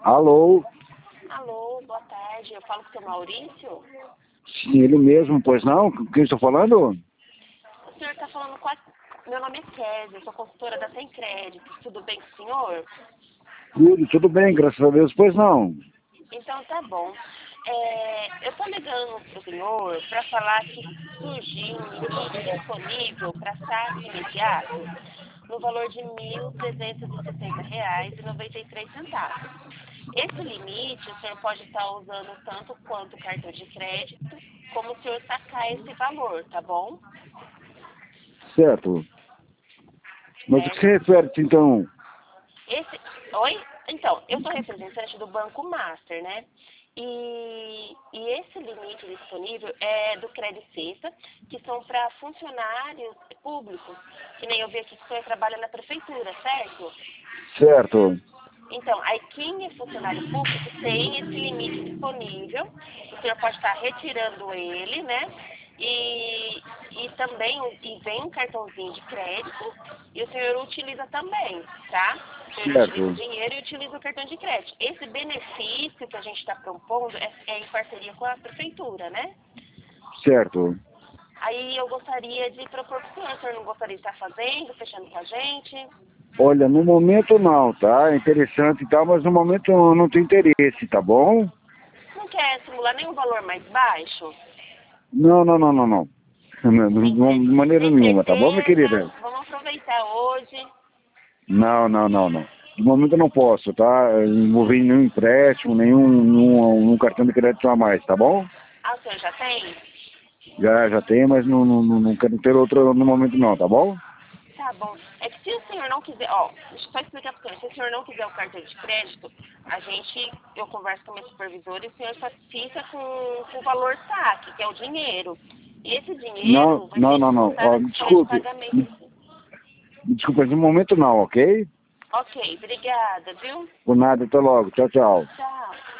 Alô? Alô, boa tarde. Eu falo com o seu Maurício? Sim, ele mesmo, pois não? Com quem estou falando? O senhor está falando com a... Meu nome é Kézia, eu sou consultora da Sem Crédito. Tudo bem com o senhor? Tudo bem, graças a Deus, pois não. Então tá bom. Eu estou ligando para o senhor para falar que surgiu um limite disponível para saque imediato no valor de R$ 1.360,93. Esse limite o senhor pode estar usando tanto quanto o cartão de crédito, como o senhor sacar esse valor, tá bom? Certo. Mas o que Certo? se refere-se, então? Oi? Então, eu sou representante do Banco Master, né? E esse limite disponível é do Crédito Sexta, que são para funcionários públicos, que nem eu vi aqui que o senhor trabalha na prefeitura, certo? Certo. Então, aí quem é funcionário público tem esse limite disponível, o senhor pode estar retirando ele, né? E também vem um cartãozinho de crédito e o senhor utiliza também, tá? O senhor utiliza o Certo. dinheiro e utiliza o cartão de crédito. Esse benefício que a gente está propondo é em parceria com a prefeitura, né? Certo. Aí eu gostaria de propor para o senhor não gostaria de estar fazendo, fechando com a gente? Olha, no momento não, tá? É interessante e tal, mas no momento eu não tenho interesse, tá bom? Não quer simular nenhum valor mais baixo? Não, não, não, não, não. De maneira Tem nenhuma, tá bom, minha certeza? querida? Vamos aproveitar hoje. Não, não, não, não. De momento eu não posso, tá? Envolver nenhum empréstimo, nenhum cartão de crédito a mais, tá bom? Ah, o senhor já tem? Já tem, mas não quero ter outro no momento não, tá bom? Tá bom. É que se o senhor não quiser, ó, deixa eu só explicar para o senhor. Se o senhor não quiser o cartão de crédito, eu converso com a minha supervisora e o senhor só fica com o valor saque, que é o dinheiro. E esse Não, dinheiro vai não, ser não, não. descontado Ó, a me folha de desculpe. pagamento. Desculpa, de momento não, ok? Ok, obrigada, viu? Por nada, até logo. Tchau, tchau. Tchau.